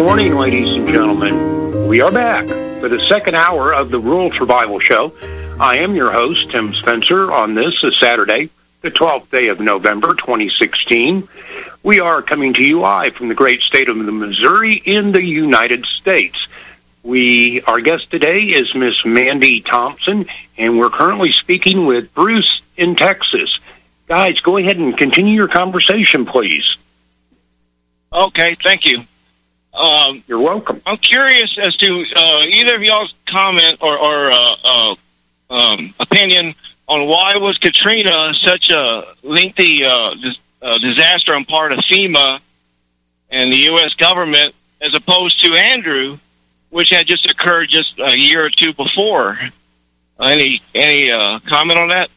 morning, ladies and gentlemen. We are back for the second hour of the Rural Survival Show. I am your host, Tim Spencer, on this Saturday, the 12th day of November, 2016. We are coming to you live from the great state of Missouri in the United States. Our guest today is Miss Mandy Thompson, and we're currently speaking with Bruce in Texas. Guys, go ahead and continue your conversation, please. Okay, thank you. You're welcome. I'm curious as to either of y'all's comment or opinion on why was Katrina such a lengthy disaster on part of FEMA and the U.S. government as opposed to Andrew, which had just occurred just a year or two before. Any comment on that?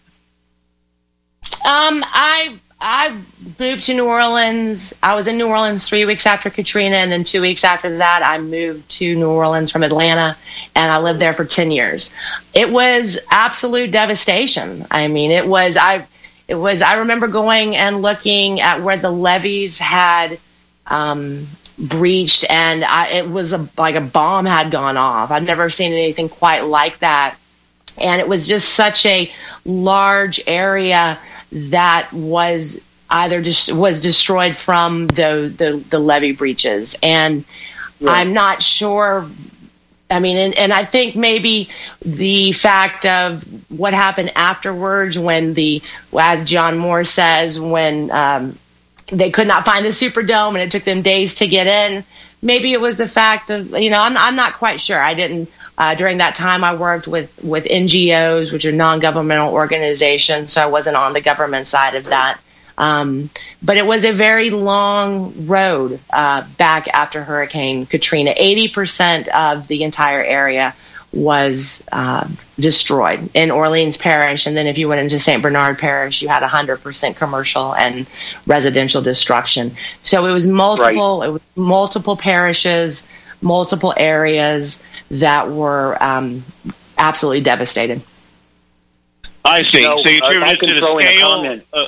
I moved to New Orleans. I was in New Orleans 3 weeks after Katrina, and then 2 weeks after that, I moved to New Orleans from Atlanta, and I lived there for 10 years. It was absolute devastation. I mean, I remember going and looking at where the levees had breached, and it was like a bomb had gone off. I've never seen anything quite like that, and it was just such a large area that was either was destroyed from the levee breaches. And right. I'm not sure. I mean, and I think maybe the fact of what happened afterwards when as John Moore says, when they could not find the Superdome and it took them days to get in, maybe it was the fact of, I'm not quite sure. I didn't. During that time, I worked with NGOs, which are non-governmental organizations, so I wasn't on the government side of that. But it was a very long road back after Hurricane Katrina. 80% of the entire area was destroyed in Orleans Parish, and then if you went into St. Bernard Parish, you had 100% commercial and residential destruction. So it was multiple parishes, multiple areas that were absolutely devastated. I see. So you attribute it to the scale.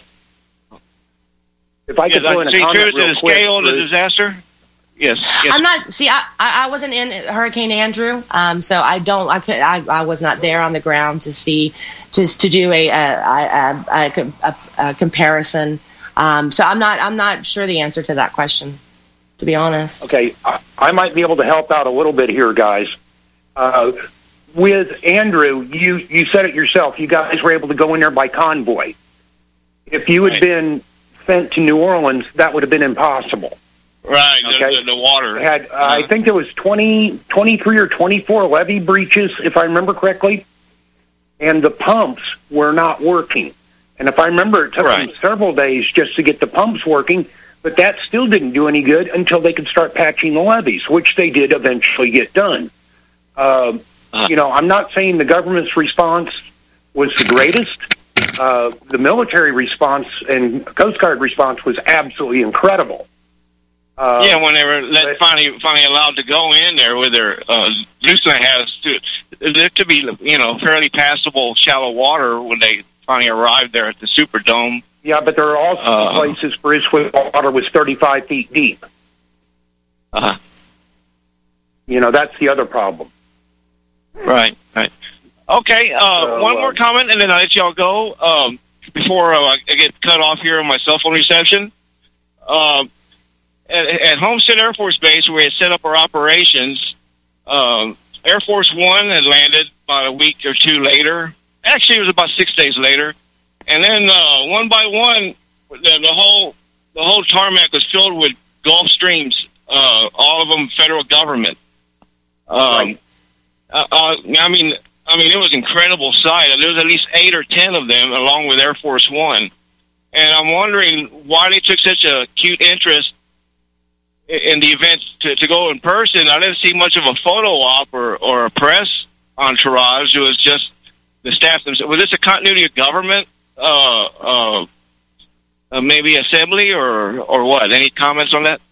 If I could throw in a comment real quick, scale of the disaster. Yes. I'm not. See, I wasn't in Hurricane Andrew, so I was not there on the ground to see, just to do a comparison. So I'm not sure the answer to that question, to be honest. Okay, I might be able to help out a little bit here, guys. With Andrew, you said it yourself. You guys were able to go in there by convoy. If you had been sent to New Orleans, that would have been impossible. Right, okay? the water. I think there was 23 or 24 levee breaches, if I remember correctly, and the pumps were not working. And if I remember, it took them several days just to get the pumps working, but that still didn't do any good until they could start patching the levees, which they did eventually get done. I'm not saying the government's response was the greatest. The military response and Coast Guard response was absolutely incredible. When they were finally allowed to go in there with their Houston has there to be fairly passable shallow water when they finally arrived there at the Superdome. Yeah, but there are also places, Bruce, where water was 35 feet deep. That's the other problem. Right. Okay, one more comment, and then I'll let y'all go before I get cut off here on my cell phone reception. At Homestead Air Force Base, where we had set up our operations, Air Force One had landed about a week or two later. Actually, it was about 6 days later. And then one by one, the whole tarmac was filled with Gulfstreams, all of them federal government. I mean, it was an incredible sight. There was at least 8 or 10 of them, along with Air Force One. And I'm wondering why they took such a acute interest in the event to go in person. I didn't see much of a photo op or a press entourage. It was just the staff themselves. Was this a continuity of government, maybe assembly, or what? Any comments on that?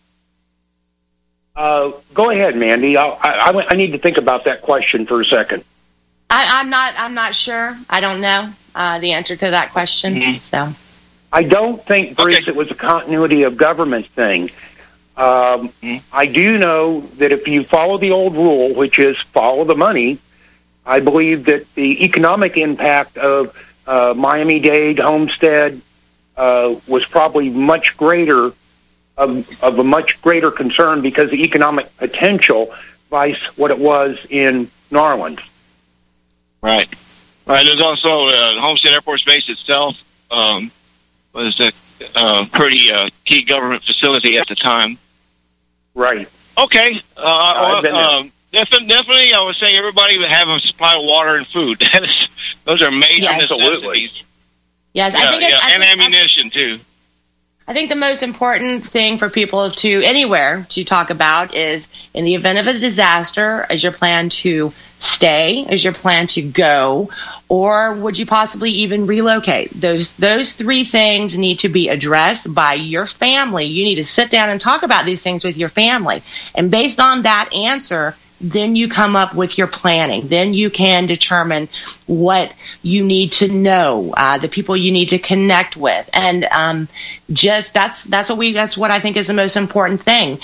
Go ahead, Mandy. I need to think about that question for a second. I'm not sure. I don't know the answer to that question. Mm-hmm. So I don't think, Bruce, it was a continuity of government thing. I do know that if you follow the old rule, which is follow the money, I believe that the economic impact of Miami-Dade, Homestead, was probably much greater, of a much greater concern because the economic potential vice what it was in Narland. Right. There's also Homestead Air Force Base itself was a pretty key government facility at the time. Right. Okay. Definitely, I would say everybody would have a supply of water and food. Those are major necessities. Yes, and ammunition too. I think the most important thing for people to talk about is, in the event of a disaster, is your plan to stay? Is your plan to go? Or would you possibly even relocate? Those three things need to be addressed by your family. You need to sit down and talk about these things with your family. And based on that answer, then you come up with your planning. Then you can determine what you need to know, the people you need to connect with. And that's what I think is the most important thing.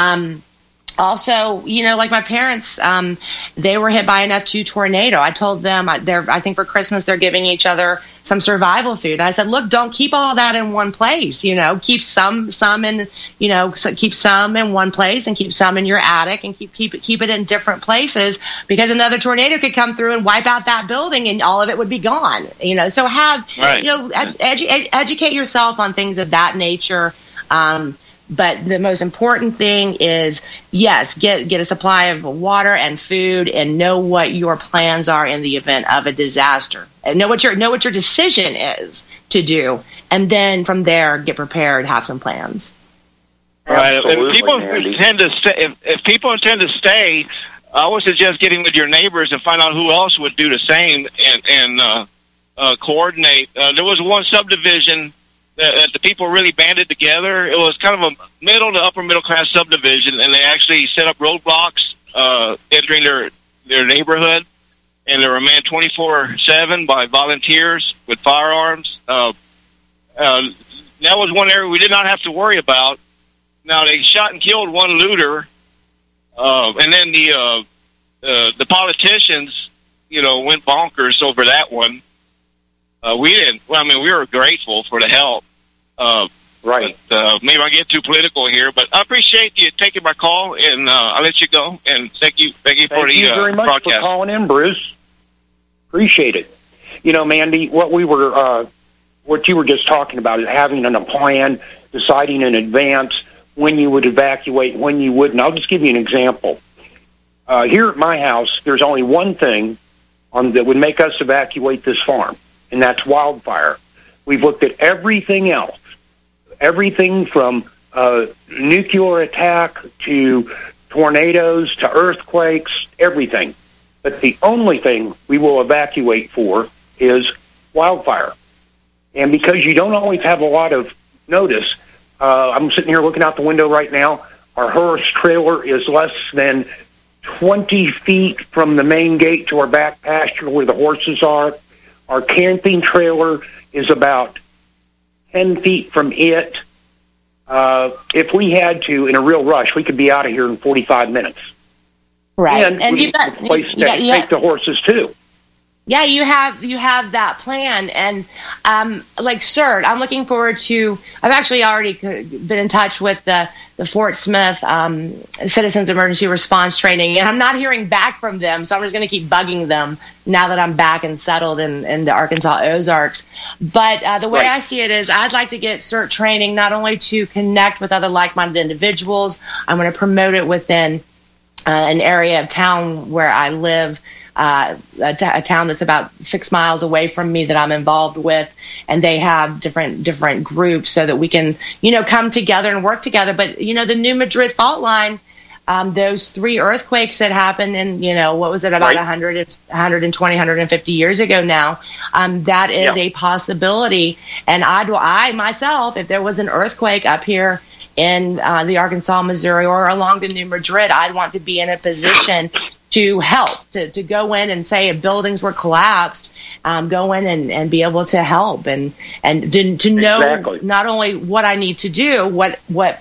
Also, like my parents, they were hit by an F2 tornado. I told them I think for Christmas they're giving each other some survival food. I said, look, don't keep all that in one place. Keep some in, keep some in one place and keep some in your attic and keep it in different places, because another tornado could come through and wipe out that building and all of it would be gone. So educate yourself on things of that nature. But the most important thing is, yes, get a supply of water and food, and know what your plans are in the event of a disaster. And know what your decision is to do, and then from there get prepared, have some plans. Right. If people intend to stay, I would suggest getting with your neighbors and find out who else would do the same and coordinate. There was one subdivision that the people really banded together. It was kind of a middle to upper middle class subdivision, and they actually set up roadblocks entering their neighborhood, and they were manned 24/7 by volunteers with firearms. That was one area we did not have to worry about. Now, they shot and killed one looter, and then the politicians, went bonkers over that one. We didn't. Well, I mean, we were grateful for the help. Right. But, maybe I get too political here, but I appreciate you taking my call, and I'll let you go. And thank you for the Thank you very much broadcast. for calling in, Bruce. Appreciate it. Mandy, what you were just talking about is having a plan, deciding in advance when you would evacuate, when you wouldn't. I'll just give you an example. Here at my house, there's only one thing that would make us evacuate this farm, and that's wildfire. We've looked at everything else, everything from nuclear attack to tornadoes to earthquakes, everything. But the only thing we will evacuate for is wildfire. And because you don't always have a lot of notice, I'm sitting here looking out the window right now. Our horse trailer is less than 20 feet from the main gate to our back pasture where the horses are. Our camping trailer is about 10 feet from it. If we had to, in a real rush, we could be out of here in 45 minutes. Right. And you've got a place to take the horses, too. Yeah, you have that plan. And like CERT, I'm looking forward to, I've actually already been in touch with the Fort Smith Citizens Emergency Response Training, and I'm not hearing back from them, so I'm just going to keep bugging them now that I'm back and settled in the Arkansas Ozarks. But the way I see it is, I'd like to get CERT training not only to connect with other like-minded individuals. I'm going to promote it within an area of town where I live, a town that's about 6 miles away from me that I'm involved with, and they have different groups so that we can, come together and work together. But, the New Madrid fault line, those 3 earthquakes that happened in, what was it, about 120, 150 years ago now, that is a possibility. And I myself, if there was an earthquake up here in the Arkansas, Missouri, or along the New Madrid, I'd want to be in a position to help, to go in and say if buildings were collapsed, go in and be able to help and to know not only what I need to do, what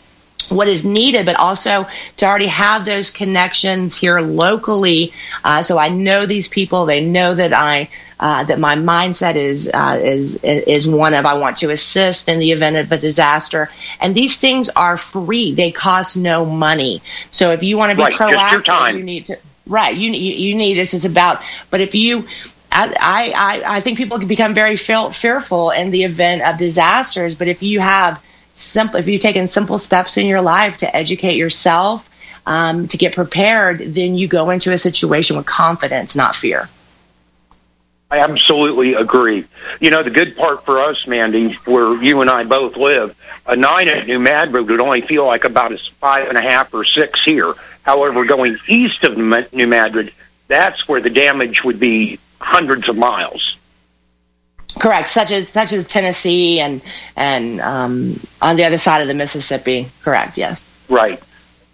what is needed, but also to already have those connections here locally. So I know these people. They know that that my mindset is one of I want to assist in the event of a disaster. And these things are free; they cost no money. So if you want to be proactive, you need to. Right, you need this is about. But if you, I think people can become very fearful in the event of disasters. But if you have if you've taken simple steps in your life to educate yourself, to get prepared, then you go into a situation with confidence, not fear. I absolutely agree. You know, the good part for us, Mandy, where you and I both live, a 9 at New Madrid would only feel like about a 5.5 or 6 here. However, going east of New Madrid, that's where the damage would be hundreds of miles. Correct, such as Tennessee and on the other side of the Mississippi. Correct, yes. Right.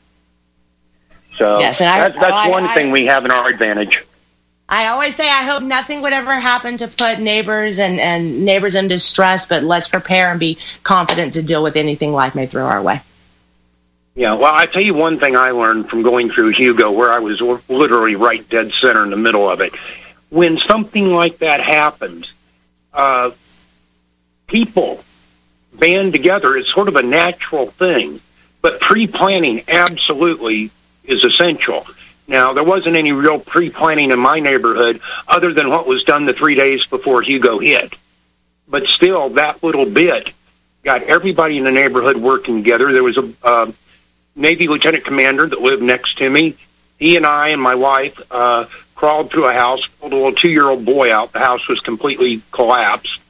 So yes, and that's one thing we have in our advantage. I always say I hope nothing would ever happen to put neighbors and neighbors in distress, but let's prepare and be confident to deal with anything life may throw our way. Yeah, well, I tell you one thing I learned from going through Hugo, where I was literally right dead center in the middle of it. When something like that happens, people band together. It's sort of a natural thing, but pre-planning absolutely is essential. Now, there wasn't any real pre-planning in my neighborhood other than what was done the 3 days before Hugo hit. But still, that little bit got everybody in the neighborhood working together. There was a Navy lieutenant commander that lived next to me. He and I and my wife crawled through a house, pulled a little 2-year-old boy out. The house was completely collapsed.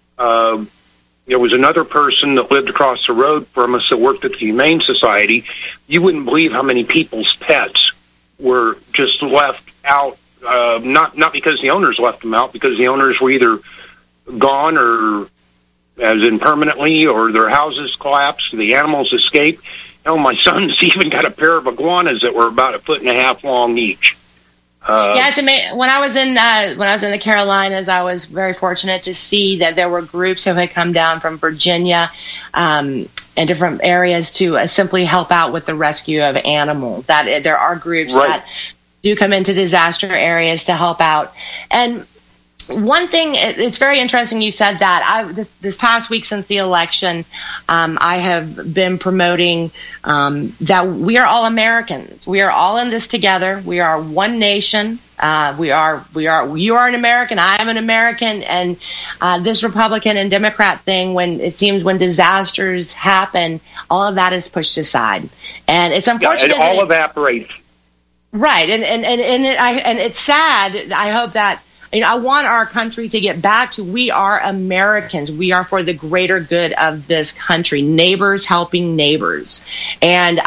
There was another person that lived across the road from us that worked at the Humane Society. You wouldn't believe how many people's pets were just left out, not because the owners left them out, because the owners were either gone or as in permanently, or their houses collapsed, the animals escaped. My son's even got a pair of iguanas that were about 1.5 feet long each. Yeah, it's amazing. When I was in the Carolinas, I was very fortunate to see that there were groups who had come down from Virginia and different areas to simply help out with the rescue of animals. That there are groups that do come into disaster areas to help out. And one thing, it's very interesting you said that. This past week since the election, I have been promoting that we are all Americans. We are all in this together. We are one nation. You are an American. I am an American. And this Republican and Democrat thing, when disasters happen, all of that is pushed aside. And it's unfortunate. Yeah, it all evaporates. Right. And it's sad. I hope that, I want our country to get back to we are Americans. We are for the greater good of this country. Neighbors helping neighbors. And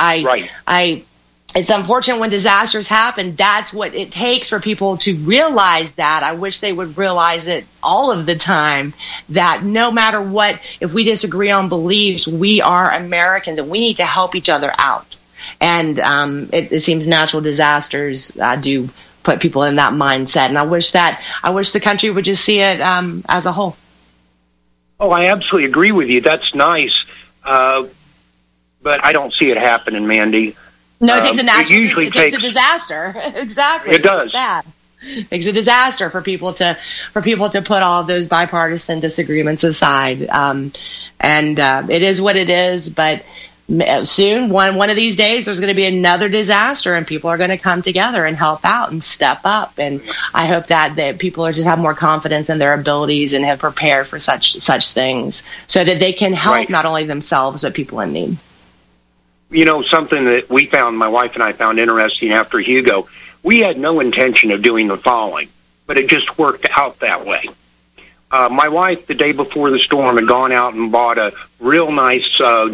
it's unfortunate when disasters happen. That's what it takes for people to realize that. I wish they would realize it all of the time, that no matter what, if we disagree on beliefs, we are Americans and we need to help each other out. And it seems natural disasters do put people in that mindset, and I wish the country would just see it as a whole. Oh, I absolutely agree with you. That's nice, but I don't see it happening, Mandy. No, it takes a disaster. Exactly. It does. It takes a disaster for people to put all of those bipartisan disagreements aside. And it is what it is, but soon, one of these days, there's going to be another disaster, and people are going to come together and help out and step up. And I hope that people are just have more confidence in their abilities and have prepared for such things, so that they can help not only themselves but people in need. Something that we found, my wife and I found interesting after Hugo, we had no intention of doing the following, but it just worked out that way. My wife, the day before the storm, had gone out and bought a real nice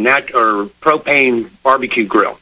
propane barbecue grill.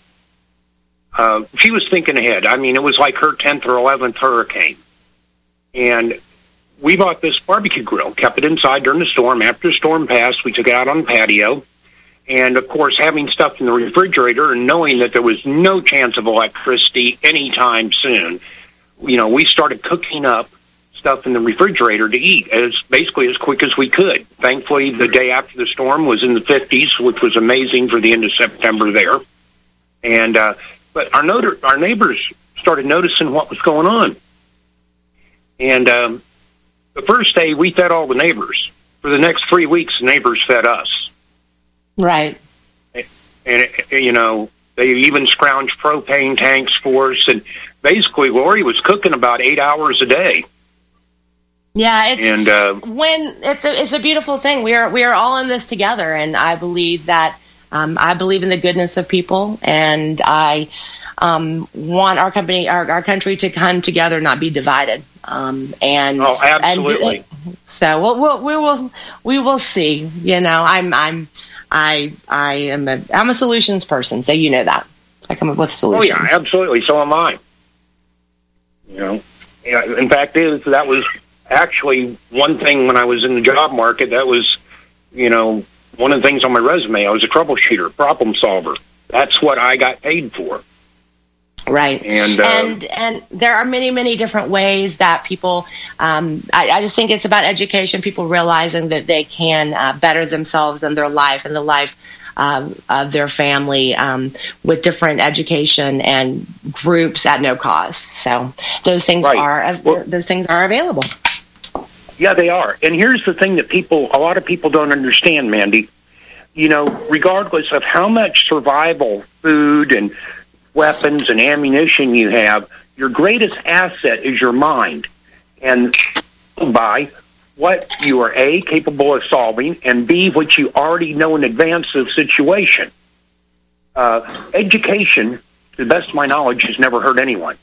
She was thinking ahead. I mean, it was like her 10th or 11th hurricane. And we bought this barbecue grill, kept it inside during the storm. After the storm passed, we took it out on the patio. And, of course, having stuff in the refrigerator and knowing that there was no chance of electricity anytime soon, we started cooking up stuff in the refrigerator to eat as quick as we could. Thankfully, the day after the storm was in the 50s, which was amazing for the end of September there. And but our neighbors started noticing what was going on. And the first day, we fed all the neighbors. For the next 3 weeks, the neighbors fed us. Right. And, you know, they even scrounged propane tanks for us. And basically, Lori was cooking about 8 hours a day. Yeah, it's a beautiful thing. We are all in this together, and I believe that I believe in the goodness of people, and I want our country to come together, not be divided. Absolutely. So we will see. You know, I'm a solutions person, so you know that I come up with solutions. Oh yeah, absolutely. So am I. You know, in fact, that was actually one thing when I was in the job market. That was, you know, one of the things on my resume. I was a troubleshooter, problem solver. That's what I got paid for. Right. And there are many, many different ways that people, I just think it's about education, people realizing that they can better themselves and their life and the life of their family with different education and groups at no cost. So those things those things are available. Yeah, they are. And here's the thing that a lot of people don't understand, Mandy. You know, regardless of how much survival food and weapons and ammunition you have, your greatest asset is your mind. And by what you are, A, capable of solving, and B, what you already know in advance of the situation. Education, to the best of my knowledge, has never hurt anyone.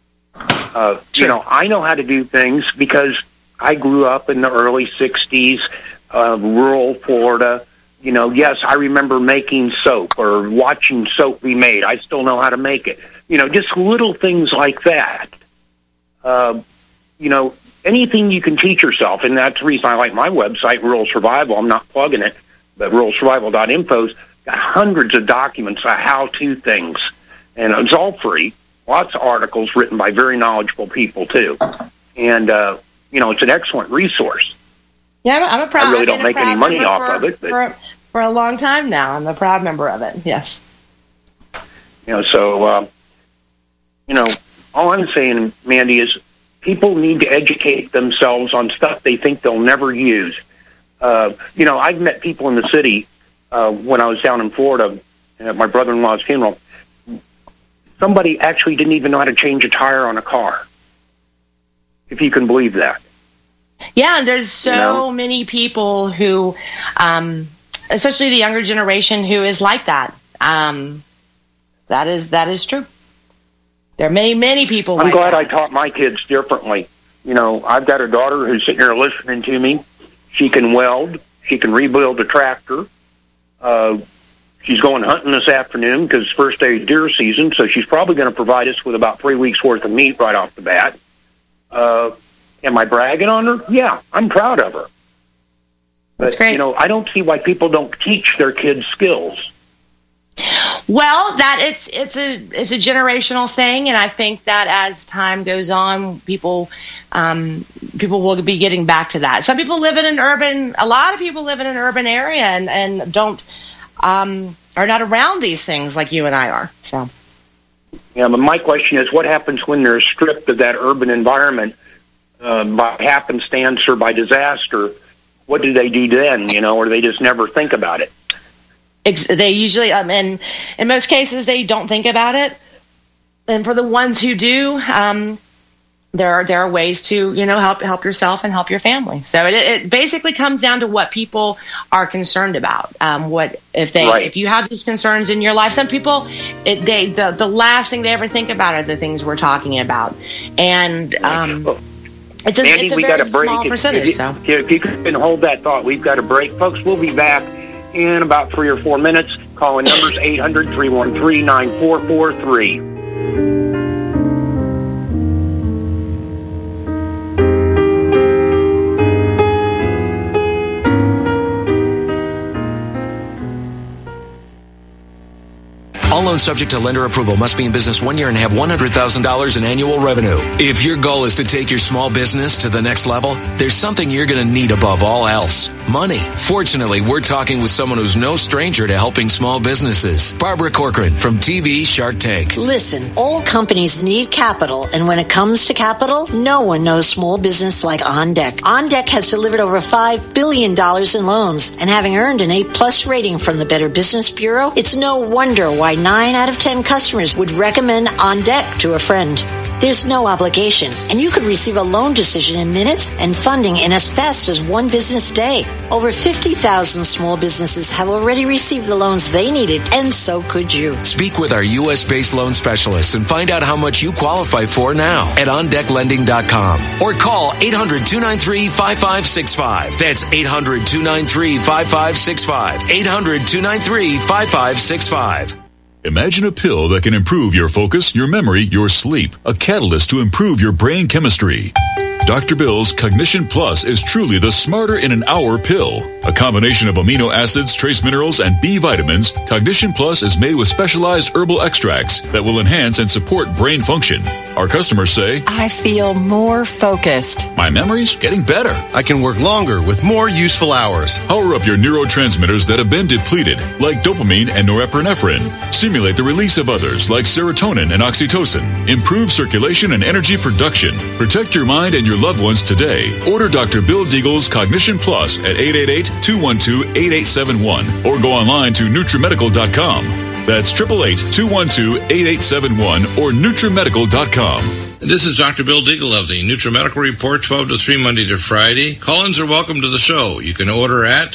You know, I know how to do things because I grew up in the early 60s, rural Florida. You know, yes, I remember making soap or watching soap be made. I still know how to make it. You know, just little things like that. You know, anything you can teach yourself, and that's the reason I like my website, Rural Survival. I'm not plugging it, but ruralsurvival.info's got hundreds of documents of how-to things, and it's all free. Lots of articles written by very knowledgeable people, too. And, you know, it's an excellent resource. Yeah, I'm a proud. I really don't make any money off of it. But for a long time now, I'm a proud member of it. Yes. You know, so you know, all I'm saying, Mandy, is people need to educate themselves on stuff they think they'll never use. You know, I've met people in the city when I was down in Florida at my brother-in-law's funeral. Somebody actually didn't even know how to change a tire on a car, if you can believe that. Yeah, there's so many people who, especially the younger generation, who is like that. That is true. There are many, many people. I'm glad I taught my kids differently. You know, I've got a daughter who's sitting here listening to me. She can weld. She can rebuild a tractor. She's going hunting this afternoon because it's first day of deer season, so she's probably going to provide us with about 3 weeks' worth of meat right off the bat. Am I bragging on her? Yeah, I'm proud of her. But, that's great. You know, I don't see why people don't teach their kids skills. Well, that it's a generational thing, and I think that as time goes on, people will be getting back to that. Some people live in a lot of people live in an urban area and don't are not around these things like you and I are. So. Yeah, but my question is, what happens when they're stripped of that urban environment by happenstance or by disaster? What do they do then, you know, or they just never think about it? They usually, and in most cases, they don't think about it. And for the ones who do, there are ways to, you know, help yourself and help your family. So it basically comes down to what people are concerned about. If you have these concerns in your life, some people, the last thing they ever think about are the things we're talking about, and it's Andy, a very small percentage. If you can hold that thought, we've got a break, folks. We'll be back in about 3 or 4 minutes. Calling numbers 800-313-9443. subject to lender approval. Must be in business 1 year and have $100,000 in annual revenue. If your goal is to take your small business to the next level, there's something you're going to need above all else. Money. Fortunately, we're talking with someone who's no stranger to helping small businesses. Barbara Corcoran from TV Shark Tank. Listen, all companies need capital, and when it comes to capital, no one knows small business like OnDeck. OnDeck has delivered over $5 billion in loans, and having earned an A+ rating from the Better Business Bureau, it's no wonder why 9 out of 10 customers would recommend OnDeck to a friend. There's no obligation, and you could receive a loan decision in minutes and funding in as fast as one business day. Over 50,000 small businesses have already received the loans they needed, and so could you. Speak with our U.S.-based loan specialists and find out how much you qualify for now at OnDeckLending.com or call 800-293-5565. That's 800-293-5565. 800-293-5565. Imagine a pill that can improve your focus, your memory, your sleep. A catalyst to improve your brain chemistry. Dr. Bill's Cognition Plus is truly the smarter in an hour pill. A combination of amino acids, trace minerals, and B vitamins, Cognition Plus is made with specialized herbal extracts that will enhance and support brain function. Our customers say, I feel more focused. My memory's getting better. I can work longer with more useful hours. Power up your neurotransmitters that have been depleted, like dopamine and norepinephrine. Stimulate the release of others, like serotonin and oxytocin. Improve circulation and energy production. Protect your mind and your loved ones today. Order Dr. Bill Deagle's Cognition Plus at 888-212-8871 or go online to NutriMedical.com. That's 888-212-8871 or NutriMedical.com. This is Dr. Bill Deagle of the NutriMedical Report, 12 to 3, Monday to Friday. Call-ins are welcome to the show. You can order at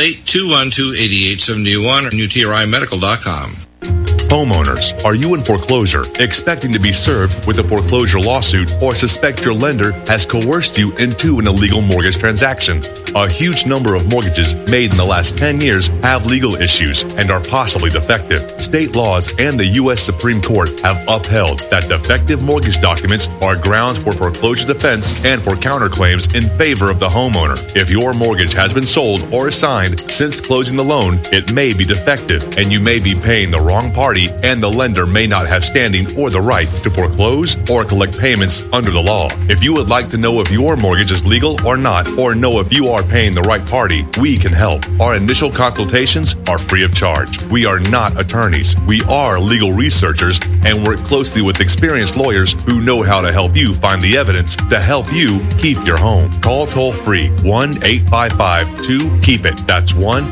888-212-8871 or NutriMedical.com. Homeowners, are you in foreclosure, expecting to be served with a foreclosure lawsuit, or suspect your lender has coerced you into an illegal mortgage transaction? A huge number of mortgages made in the last 10 years have legal issues and are possibly defective. State laws and the U.S. Supreme Court have upheld that defective mortgage documents are grounds for foreclosure defense and for counterclaims in favor of the homeowner. If your mortgage has been sold or assigned since closing the loan, it may be defective and you may be paying the wrong party, and the lender may not have standing or the right to foreclose or collect payments under the law. If you would like to know if your mortgage is legal or not, or know if you are paying the right party, we can help. Our initial consultations are free of charge. We are not attorneys. We are legal researchers and work closely with experienced lawyers who know how to help you find the evidence to help you keep your home. Call toll-free 1-855-2-KEEP-IT. That's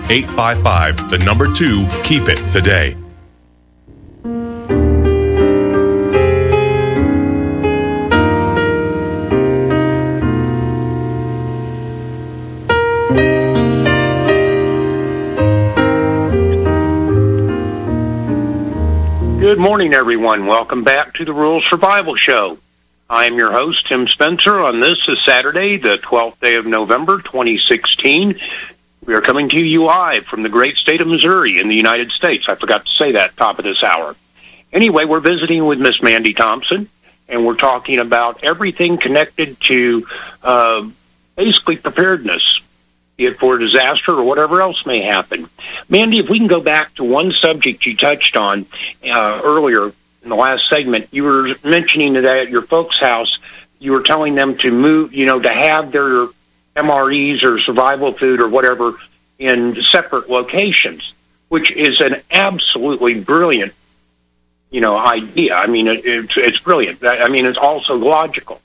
1-855-2-KEEP-IT today. Good morning, everyone. Welcome back to the Rural Survival Show. I am your host, Tim Spencer. On this is Saturday, the 12th day of November, 2016. We are coming to you live from the great state of Missouri in the United States. I forgot to say that top of this hour. Anyway, we're visiting with Miss Mandy Thompson, and we're talking about everything connected to basically preparedness, be it for a disaster or whatever else may happen. Mandy, if we can go back to one subject you touched on earlier in the last segment, you were mentioning that at your folks' house, you were telling them to move, to have their MREs or survival food or whatever in separate locations, which is an absolutely brilliant, idea. I mean, it's brilliant. I mean, it's also logical.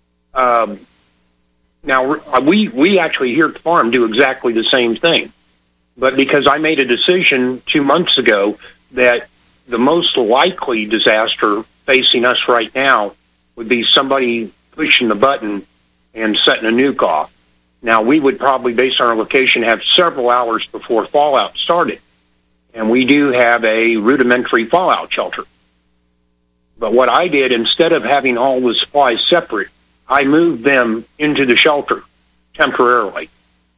Now, we actually here at the farm do exactly the same thing. But because I made a decision 2 months ago that the most likely disaster facing us right now would be somebody pushing the button and setting a nuke off. Now, we would probably, based on our location, have several hours before fallout started. And we do have a rudimentary fallout shelter. But what I did, instead of having all the supplies separate, I moved them into the shelter temporarily,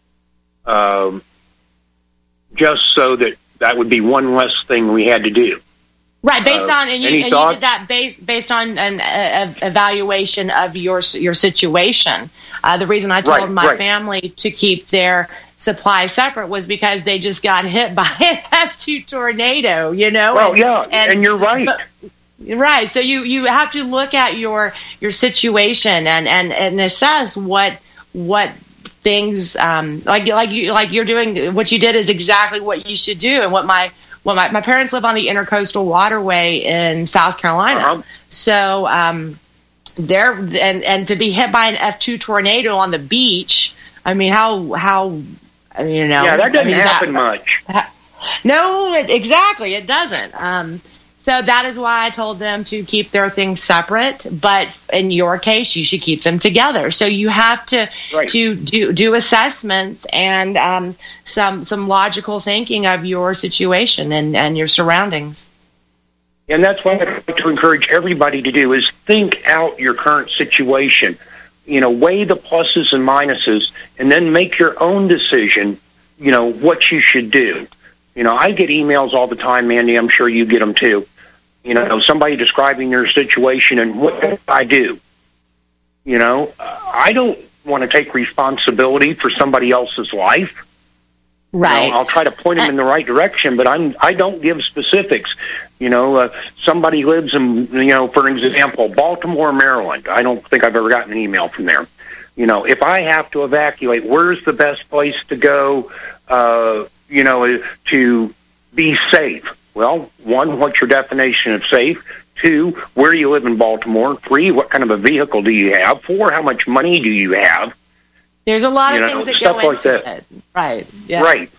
just so that would be one less thing we had to do. Right, based on you did that based on an evaluation of your situation. The reason I told my family to keep their supplies separate was because they just got hit by an F2 tornado, you know? Well, and you're right. Right. So you have to look at your situation and assess what things like you're doing. What you did is exactly what you should do, and what my parents live on the Intercoastal Waterway in South Carolina. Uh-huh. So there and to be hit by an F2 tornado on the beach. I mean, how you know? Yeah, that doesn't happen much. No, exactly, it doesn't. So that is why I told them to keep their things separate. But in your case, you should keep them together. So you have to do assessments and some logical thinking of your situation and your surroundings. And that's what I'd like to encourage everybody to do is think out your current situation. You know, weigh the pluses and minuses, and then make your own decision, you know, what you should do. You know, I get emails all the time, Mandy. I'm sure you get them too. You know, somebody describing their situation and what do I do? You know, I don't want to take responsibility for somebody else's life. Right. You know, I'll try to point them in the right direction, but I don't give specifics. You know, somebody lives in, you know, for example, Baltimore, Maryland. I don't think I've ever gotten an email from there. You know, if I have to evacuate, where's the best place to go, you know, to be safe? Well, 1, what's your definition of safe? 2, where do you live in Baltimore? 3, what kind of a vehicle do you have? 4, how much money do you have? There's a lot of things that stuff go like into that. it. Right. Yeah. Right.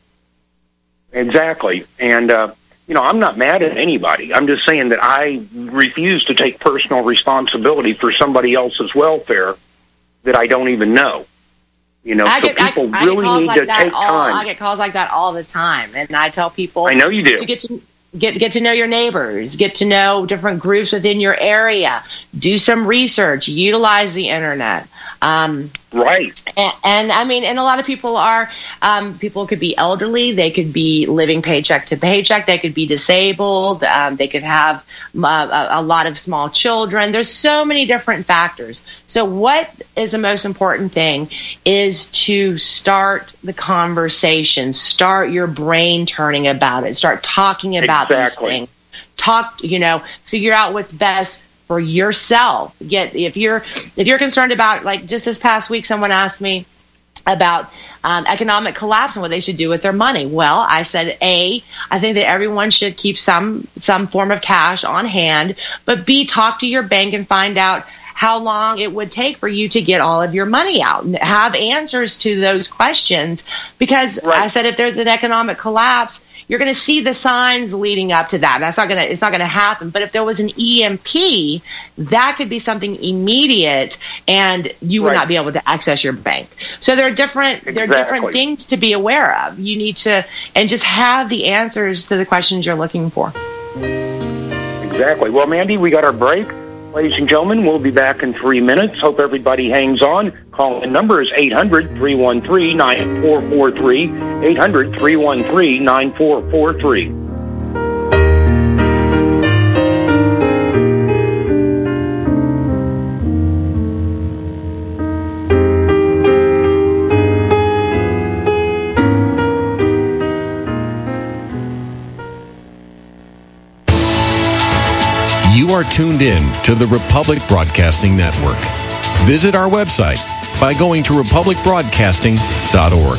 Exactly. And, you know, I'm not mad at anybody. I'm just saying that I refuse to take personal responsibility for somebody else's welfare that I don't even know. You know, people really need to take time. I get calls like that all the time, and I tell people, I know you do. To get to know your neighbors, get to know different groups within your area, do some research, utilize the internet. Right. And I mean, and a lot of people are, people could be elderly, they could be living paycheck to paycheck, they could be disabled, they could have a lot of small children. There's so many different factors. So what is the most important thing is to start the conversation, start your brain turning about it, start talking about these things. Figure out what's best for yourself. If you're concerned about, like just this past week, someone asked me about economic collapse and what they should do with their money. Well, I said, A, I think that everyone should keep some form of cash on hand, but B, talk to your bank and find out how long it would take for you to get all of your money out and have answers to those questions. Because I said, if there's an economic collapse, you're going to see the signs leading up to that. It's not going to happen. But if there was an EMP, that could be something immediate, and you would not be able to access your bank. So there are different things to be aware of. You need to, and just have the answers to the questions you're looking for. Exactly. Well, Mandy, we got our break. Ladies and gentlemen, we'll be back in 3 minutes. Hope everybody hangs on. Call-in number is 800-313-9443, 800-313-9443. You are tuned in to the Republic Broadcasting Network. Visit our website by going to republicbroadcasting.org.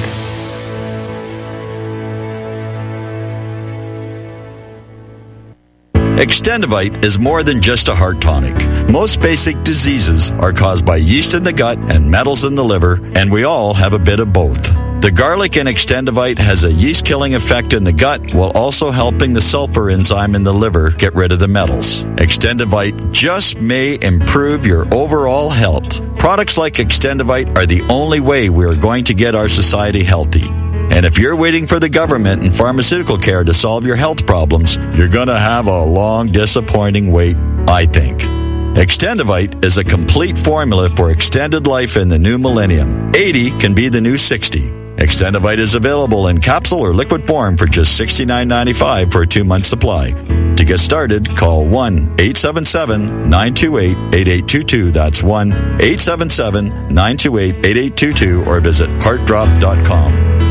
Extendivite is more than just a heart tonic. Most basic diseases are caused by yeast in the gut and metals in the liver, and we all have a bit of both. The garlic in Extendivite has a yeast-killing effect in the gut while also helping the sulfur enzyme in the liver get rid of the metals. Extendivite just may improve your overall health. Products like Extendivite are the only way we are going to get our society healthy. And if you're waiting for the government and pharmaceutical care to solve your health problems, you're going to have a long, disappointing wait, I think. Extendivite is a complete formula for extended life in the new millennium. 80 can be the new 60. Extendivite is available in capsule or liquid form for just $69.95 for a 2-month supply. To get started, call 1-877-928-8822. That's 1-877-928-8822 or visit heartdrop.com.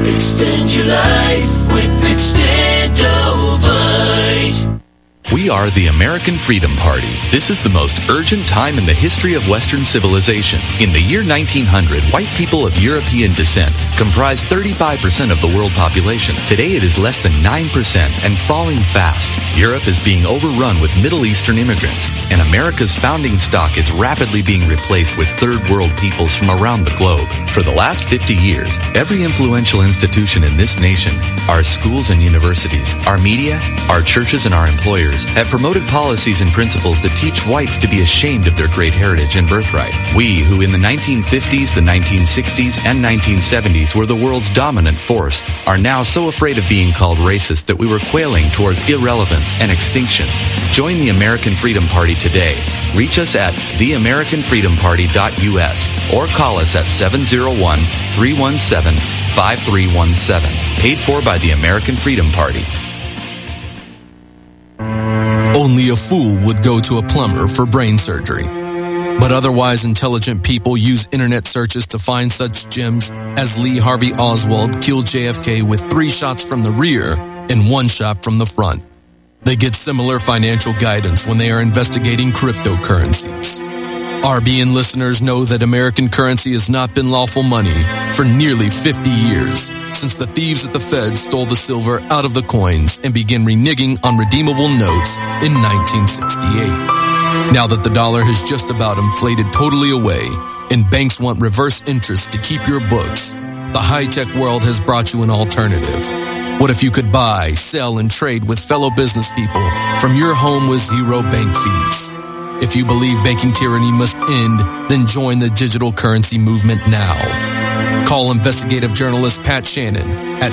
Extend your life with Extendovite. We are the American Freedom Party. This is the most urgent time in the history of Western civilization. In the year 1900, white people of European descent comprised 35% of the world population. Today it is less than 9% and falling fast. Europe is being overrun with Middle Eastern immigrants, and America's founding stock is rapidly being replaced with third world peoples from around the globe. For the last 50 years, every influential institution in this nation, our schools and universities, our media, our churches, and our employers have promoted policies and principles that teach whites to be ashamed of their great heritage and birthright. We, who in the 1950s, the 1960s, and 1970s were the world's dominant force, are now so afraid of being called racist that we were quailing towards irrelevance and extinction. Join the American Freedom Party today. Reach us at theamericanfreedomparty.us or call us at 701-317-5317. Paid for by the American Freedom Party. Only a fool would go to a plumber for brain surgery. But otherwise intelligent people use internet searches to find such gems as Lee Harvey Oswald killed JFK with 3 shots from the rear and 1 shot from the front. They get similar financial guidance when they are investigating cryptocurrencies. RBN listeners know that American currency has not been lawful money for nearly 50 years, since the thieves at the Fed stole the silver out of the coins and began reneging on redeemable notes in 1968. Now that the dollar has just about inflated totally away and banks want reverse interest to keep your books, the high-tech world has brought you an alternative. What if you could buy, sell, and trade with fellow business people from your home with zero bank fees? If you believe banking tyranny must end, then join the digital currency movement now. Call investigative journalist Pat Shannon at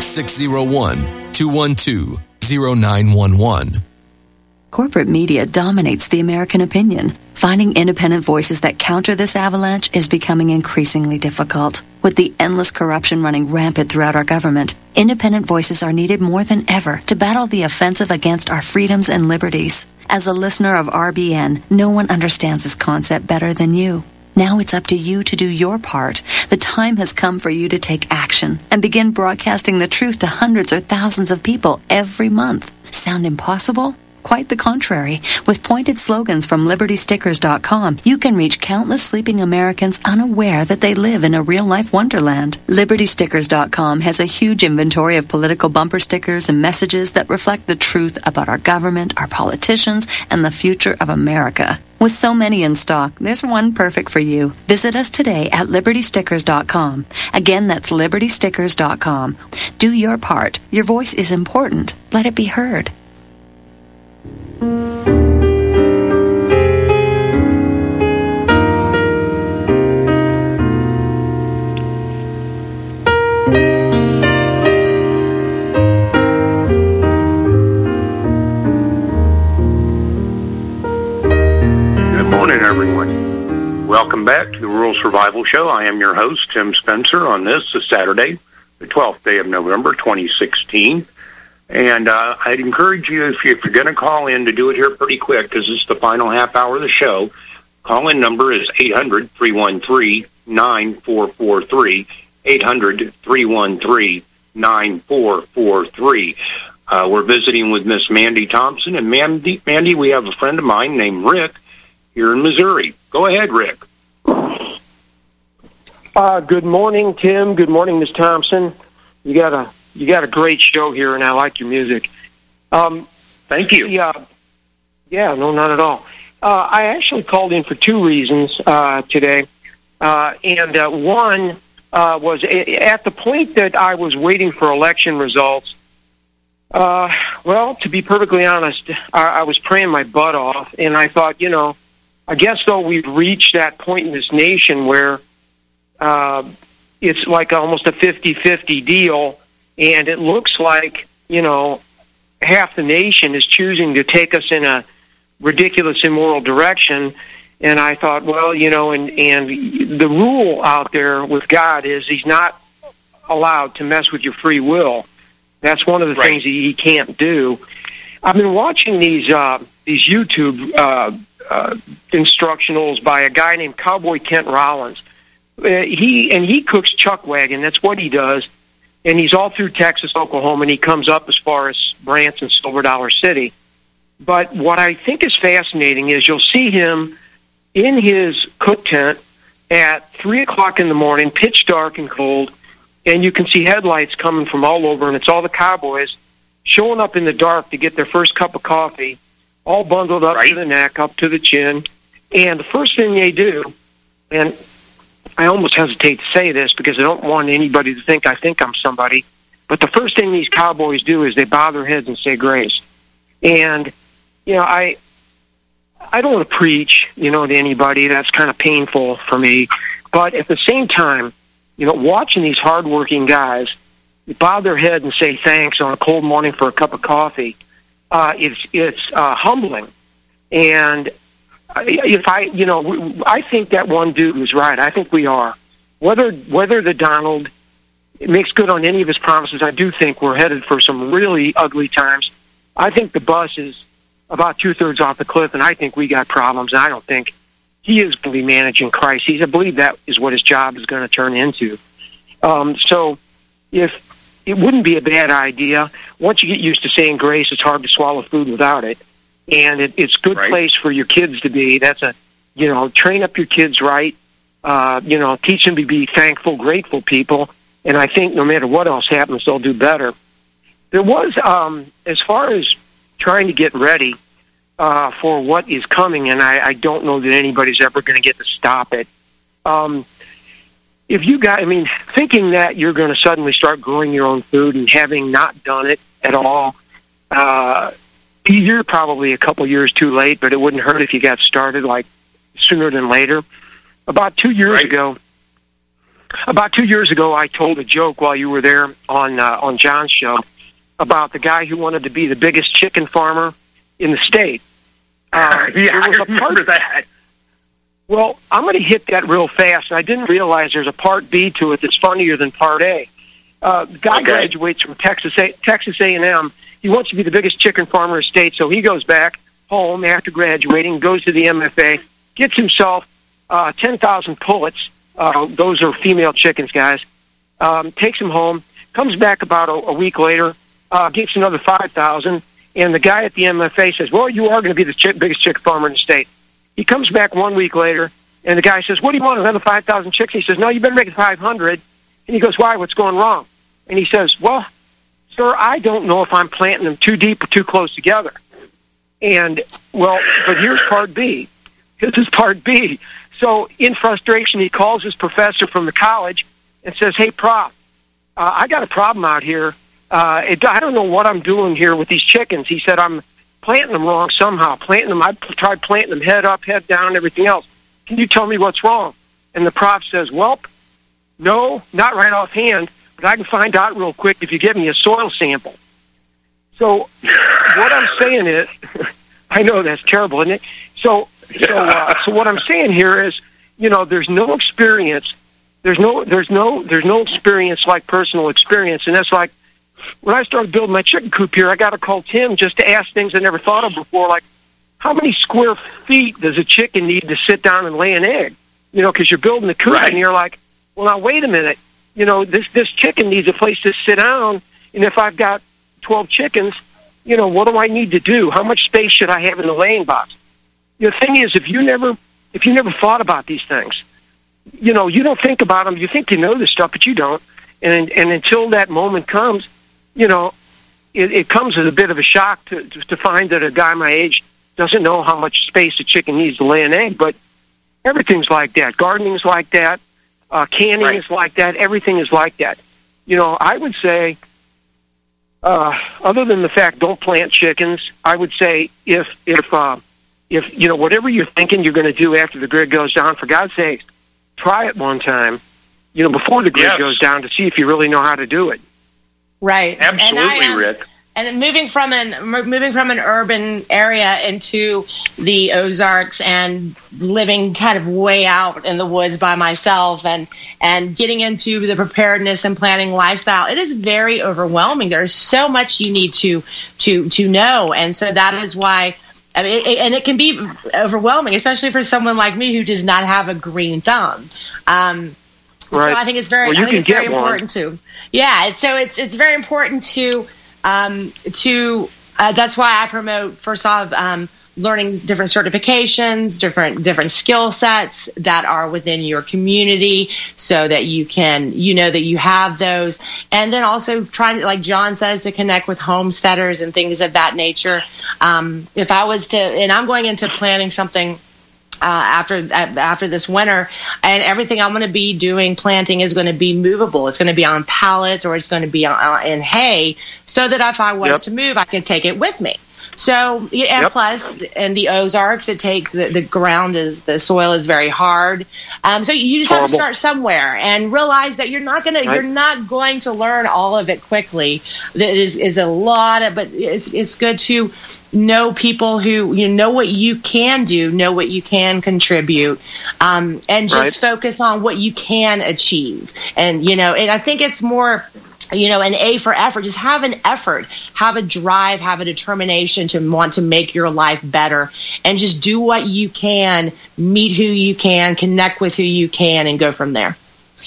601-212-0911. Corporate media dominates the American opinion. Finding independent voices that counter this avalanche is becoming increasingly difficult. With the endless corruption running rampant throughout our government, independent voices are needed more than ever to battle the offensive against our freedoms and liberties. As a listener of RBN, no one understands this concept better than you. Now it's up to you to do your part. The time has come for you to take action and begin broadcasting the truth to hundreds or thousands of people every month. Sound impossible? Quite the contrary. With pointed slogans from LibertyStickers.com, you can reach countless sleeping Americans unaware that they live in a real-life wonderland. LibertyStickers.com has a huge inventory of political bumper stickers and messages that reflect the truth about our government, our politicians, and the future of America. With so many in stock, there's one perfect for you. Visit us today at LibertyStickers.com. Again, that's LibertyStickers.com. Do your part. Your voice is important. Let it be heard. Everyone. Welcome back to the Rural Survival Show. I am your host, Tim Spencer, on this Saturday, the 12th day of November, 2016. And I'd encourage you, if you're going to call in, to do it here pretty quick because it's the final half hour of the show. Call-in number is 800-313-9443, 800-313-9443. We're visiting with Miss Mandy Thompson. And Mandy, we have a friend of mine named Rick here in Missouri. Go ahead, Rick. Good morning, Tim. Good morning, Miss Thompson. You got a great show here, and I like your music. Thank you. Yeah, no, not at all. I actually called in for 2 reasons today, and one was at the point that I was waiting for election results. Well, to be perfectly honest, I was praying my butt off, and I thought, I guess, though, we've reached that point in this nation where it's like almost a 50-50 deal, and it looks like, half the nation is choosing to take us in a ridiculous, immoral direction. And I thought, well, and the rule out there with God is he's not allowed to mess with your free will. That's one of the things that he can't do. I've been watching these YouTube instructionals by a guy named Cowboy Kent Rollins. He cooks chuck wagon. That's what he does. and he's all through Texas, Oklahoma, and he comes up as far as Branson, Silver Dollar City. But what I think is fascinating is you'll see him in his cook tent at 3 o'clock in the morning, pitch dark and cold, and you can see headlights coming from all over, and it's all the cowboys showing up in the dark to get their first cup of coffee, all bundled up to the neck, up to the chin. And the first thing they do, and I almost hesitate to say this because I don't want anybody to think I think I'm somebody, but the first thing these cowboys do is they bow their heads and say grace. And, you know, I don't want to preach, to anybody. That's kind of painful for me. But at the same time, watching these hardworking guys bow their head and say thanks on a cold morning for a cup of coffee, it's humbling. And I think that one dude was right. I think we are. Whether the Donald makes good on any of his promises, I do think we're headed for some really ugly times. I think the bus is about 2/3 off the cliff, and I think we got problems. And I don't think he is going to be managing crises. I believe that is what his job is going to turn into. So if it wouldn't be a bad idea, once you get used to saying grace, it's hard to swallow food without it. And it's a good place for your kids to be. That's train up your kids right. Teach them to be thankful, grateful people. And I think no matter what else happens, they'll do better. There was, as far as trying to get ready for what is coming, and I don't know that anybody's ever going to get to stop it. If you thinking that you're going to suddenly start growing your own food and having not done it at all, you're probably a couple years too late, but it wouldn't hurt if you got started like sooner than later. About 2 years ago, I told a joke while you were there on John's show about the guy who wanted to be the biggest chicken farmer in the state. I remember that. Well, I'm going to hit that real fast. I didn't realize there's a part B to it that's funnier than part A. The guy graduates from Texas A&M. He wants to be the biggest chicken farmer in the state, so he goes back home after graduating, goes to the MFA, gets himself 10,000 pullets. Those are female chickens, guys. Takes them home, comes back about a week later, gets another 5,000, and the guy at the MFA says, well, you are going to be the biggest chicken farmer in the state. He comes back 1 week later, and the guy says, what do you want, another 5,000 chicks? He says, no, you better make it 500. And he goes, why? What's going wrong? And he says, well, sir, I don't know if I'm planting them too deep or too close together. And, but here's part B. This is part B. So in frustration, he calls his professor from the college and says, hey, Prof, I got a problem out here. I don't know what I'm doing here with these chickens. He said, I'm planting them wrong somehow. I tried planting them head up, head down, everything else. Can you tell me what's wrong? And the prof says, well, no, not right offhand, but I can find out real quick if you give me a soil sample. So what I'm saying is, I know that's terrible, isn't it? So what I'm saying here is, there's no experience. There's no experience like personal experience, and that's like when I started building my chicken coop here. I got to call Tim just to ask things I never thought of before, like how many square feet does a chicken need to sit down and lay an egg? Because you're building a coop, and you're like, well, now wait a minute. This chicken needs a place to sit down, and if I've got 12 chickens, what do I need to do? How much space should I have in the laying box? The thing is, if you never thought about these things, you don't think about them. You think you know this stuff, but you don't. And until that moment comes, it comes as a bit of a shock to find that a guy my age doesn't know how much space a chicken needs to lay an egg. But everything's like that. Gardening's like that. Canning is like that. Everything is like that. I would say, other than the fact don't plant chickens, I would say if whatever you're thinking you're going to do after the grid goes down, for God's sake, try it one time, before the grid goes down to see if you really know how to do it. Right. Absolutely, Rick. And moving from an urban area into the Ozarks and living kind of way out in the woods by myself and getting into the preparedness and planning lifestyle, it is very overwhelming. There's so much you need to know, and so that is why. And it can be overwhelming, especially for someone like me who does not have a green thumb. Right. So I think it's very, well, I think it's very important to. Yeah. So it's very important to that's why I promote, first off, learning different certifications, different skill sets that are within your community, so that you can, that you have those. And then also trying, like John says, to connect with homesteaders and things of that nature. If I was to, and I'm going into planning something after this winter, and everything I'm going to be doing planting is going to be movable. It's going to be on pallets, or it's going to be in hay, so that if I was to move, I can take it with me. So, and plus, in the Ozarks, the ground the soil is very hard. So you just have to start somewhere and realize that you're not going to learn all of it quickly. That is a lot but it's good to know people who, know what you can do, know what you can contribute, and just focus on what you can achieve. And, and I think it's more, an A for effort. Just have an effort, have a drive, have a determination to want to make your life better, and just do what you can, meet who you can, connect with who you can, and go from there.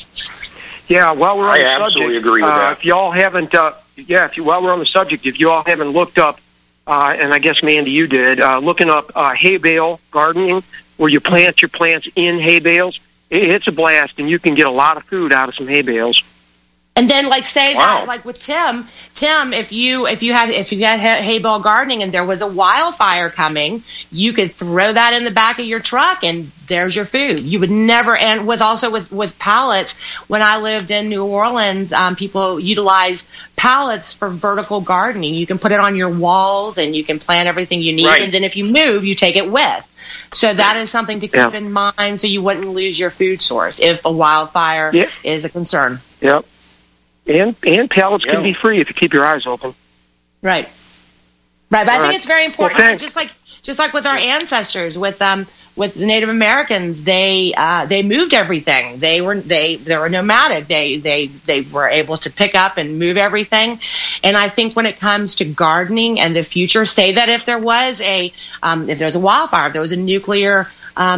Yeah, while we're on the subject, absolutely agree with that. If y'all haven't, while we're on the subject, if you all haven't looked up, and I guess Mandy, you did, looking up hay bale gardening, where you plant your plants in hay bales, it's a blast, and you can get a lot of food out of some hay bales. And then, that, like with Tim, if you had hay bale gardening and there was a wildfire coming, you could throw that in the back of your truck, and there's your food. You would never. And with pallets, when I lived in New Orleans, people utilize pallets for vertical gardening. You can put it on your walls, and you can plant everything you need. Right. And then if you move, you take it with. So that is something to keep in mind, so you wouldn't lose your food source if a wildfire is a concern. Yep. And pallets can be free if you keep your eyes open. Right. But I think it's very important. Just like with our ancestors, with the Native Americans, they moved everything. They were nomadic. They were able to pick up and move everything. And I think when it comes to gardening and the future, say that if there was a wildfire, if there was a nuclear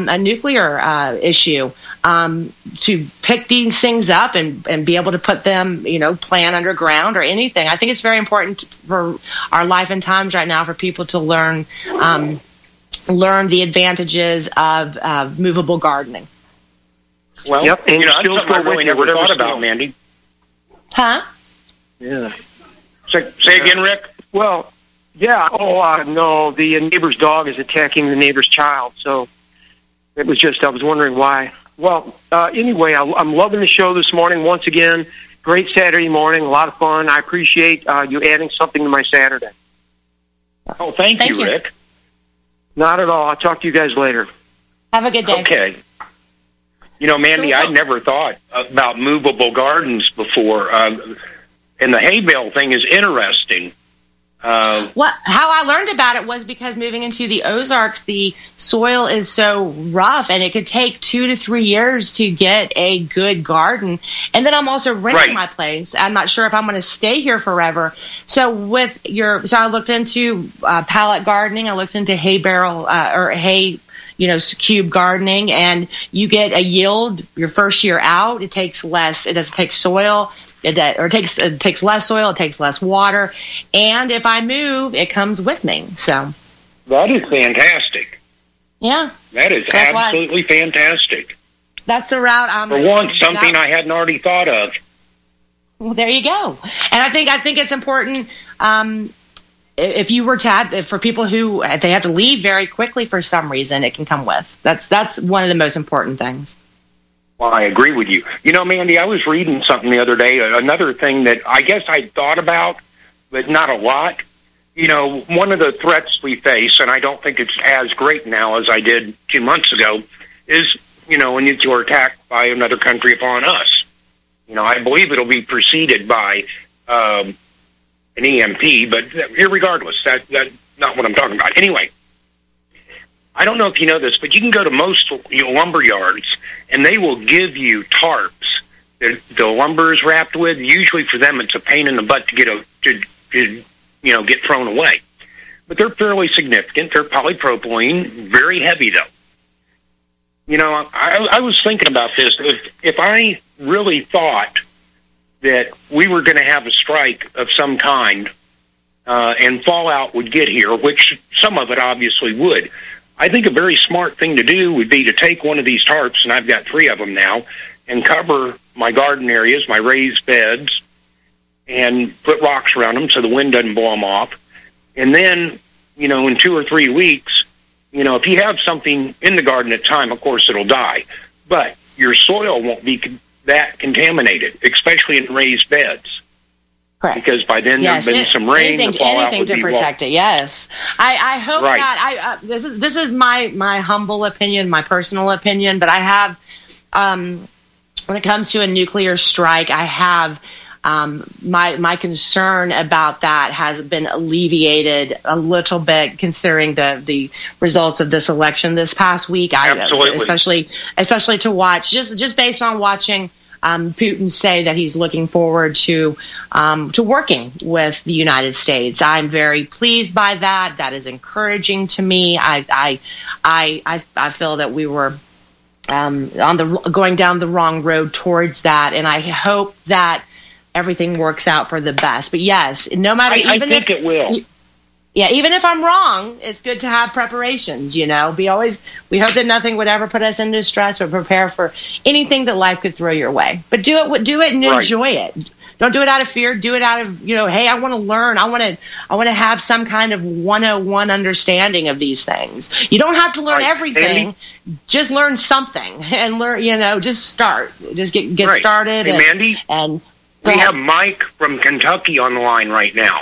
issue, to pick these things up and be able to put them, plant underground or anything. I think it's very important for our life and times right now for people to learn the advantages of movable gardening. Well, and that's something I really never thought about, Mandy. Huh? Yeah. Say again, Rick? Well, yeah. No, the neighbor's dog is attacking the neighbor's child, so it was just, I was wondering why. Well, anyway, I'm loving the show this morning. Once again, great Saturday morning, a lot of fun. I appreciate you adding something to my Saturday. Oh, thank you, Rick. Not at all. I'll talk to you guys later. Have a good day. Okay. Mandy, I'd never thought about movable gardens before, and the hay bale thing is interesting. How I learned about it was because moving into the Ozarks, the soil is so rough, and it could take 2 to 3 years to get a good garden. And then I'm also renting my place. I'm not sure if I'm going to stay here forever. So I looked into pallet gardening. I looked into hay barrel or hay, cube gardening, and you get a yield your first year out. It takes less. It doesn't take soil. It takes less soil, it takes less water, and if I move, it comes with me. So that is fantastic. Yeah, that is absolutely fantastic. That's the route I'm. For once, something I hadn't already thought of. Well, there you go. And I think it's important. If you were to for people who they have to leave very quickly for some reason, it can come with. That's one of the most important things. Well, I agree with you. Mandy, I was reading something the other day, another thing that I guess I'd thought about, but not a lot. One of the threats we face, and I don't think it's as great now as I did 2 months ago, is, when you're attacked by another country upon us. I believe it'll be preceded by an EMP, but irregardless, that's not what I'm talking about. Anyway, I don't know if you know this, but you can go to most lumber yards, and they will give you tarps that the lumber is wrapped with. Usually, for them, it's a pain in the butt to get thrown away. But they're fairly significant. They're polypropylene, very heavy though. I was thinking about this. If I really thought that we were going to have a strike of some kind and fallout would get here, which some of it obviously would, I think a very smart thing to do would be to take one of these tarps, and I've got 3 of them now, and cover my garden areas, my raised beds, and put rocks around them so the wind doesn't blow them off. And then, in 2 or 3 weeks, if you have something in the garden at the time, of course it'll die. But your soil won't be that contaminated, especially in raised beds. Correct. Because by then there's been some rain, the fallout would be to protect it. Yes, I hope that this is my humble opinion, my personal opinion, but I have when it comes to a nuclear strike, I have my concern about that has been alleviated a little bit considering the results of this election this past week. Absolutely. Especially to watch just based on watching. Putin say that he's looking forward to working with the United States. I'm very pleased by that. That is encouraging to me. I feel that we were going down the wrong road towards that, and I hope that everything works out for the best. But yes, no matter I think it will. Yeah, even if I'm wrong, it's good to have preparations, We hope that nothing would ever put us into stress, but prepare for anything that life could throw your way. But do it and enjoy it. Don't do it out of fear. Do it out of, hey, I want to learn. I want to have some kind of 101 understanding of these things. You don't have to learn everything. Andy? Just learn something and learn, just start. Just get started. Hey, Mandy, and we have Mike from Kentucky on the line right now.